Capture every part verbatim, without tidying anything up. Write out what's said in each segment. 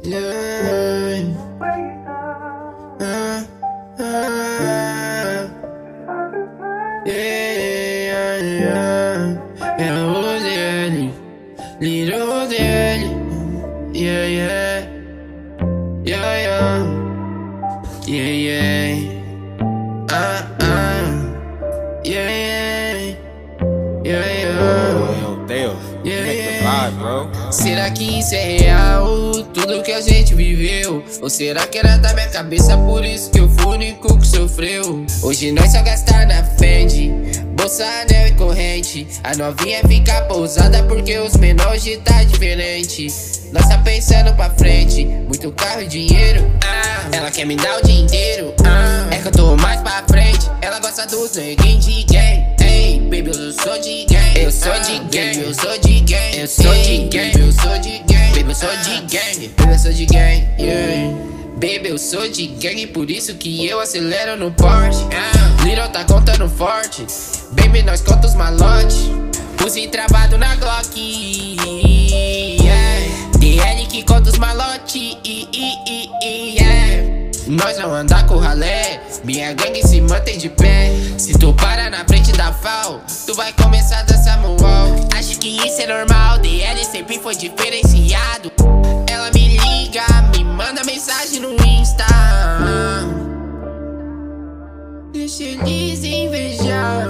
Yeah. Uh, uh, yeah, yeah. É o dele, little dele. Yeah, yeah. Yeah, yeah. Yeah, yeah. Uh, uh. Yeah, yeah. Yeah, yeah. Meu Deus, Yeah, make the yeah. vibe, bro. Será que isso é real? Tudo que a gente viveu? Ou será que era da minha cabeça? Por isso que eu fui o único que sofreu. Hoje nós só gastar na Fendi, bolsa, anel e corrente. A novinha fica pousada porque os menores de tá diferente. Nós tá pensando pra frente, muito carro e dinheiro. ah. Ela quer me dar o dia inteiro. ah. É que eu tô mais pra frente. Ela gosta dos neguinhos de gang. Ei, baby, eu sou de gang. Eu sou de gang, eu sou de gang. Eu sou de gang, eu sou de gang. Baby, eu sou de gang. Baby, eu sou de gang, yeah. Baby, eu sou de gang, por isso que eu acelero no Porsche. ah. Little tá contando forte. Baby, nós conta os malotes. Puse travado na Glock, yeah. D L que conta os malotes, yeah. Nós não andar com ralé, minha gangue se mantém de pé. Se tu para na frente da F A O, tu vai começar a dançar moonwalk. Acho que isso é normal, D L sempre foi diferenciado. Ela me liga, me manda mensagem no Insta. Deixa eles invejar,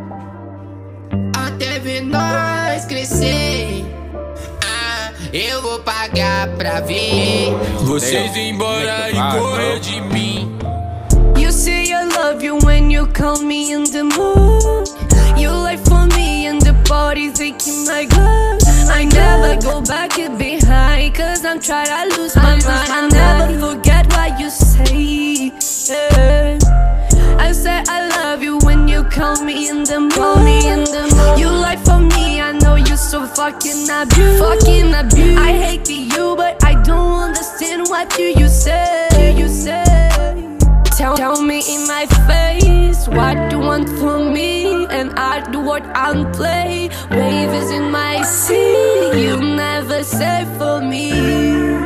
até ver nós crescer. Ah, eu vou pagar pra ver vocês ir embora e correr de mim. You say I love you when you call me in the mood. You like for me in the party taking my gun. I never go back and behind, cause I'm trying to lose my mind. I never forget what you say, yeah. I say I love you when you call me in the mood. You like for me, I know you so fucking abused. Fucking abused. I hate you, but I don't understand what do you say. Do you say? Tell, tell me in my face what you want from me, and I do what I'm play. Wave is in my sea, you never say for me.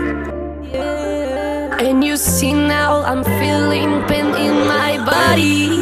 Yeah. And you see now I'm feeling pain in my body.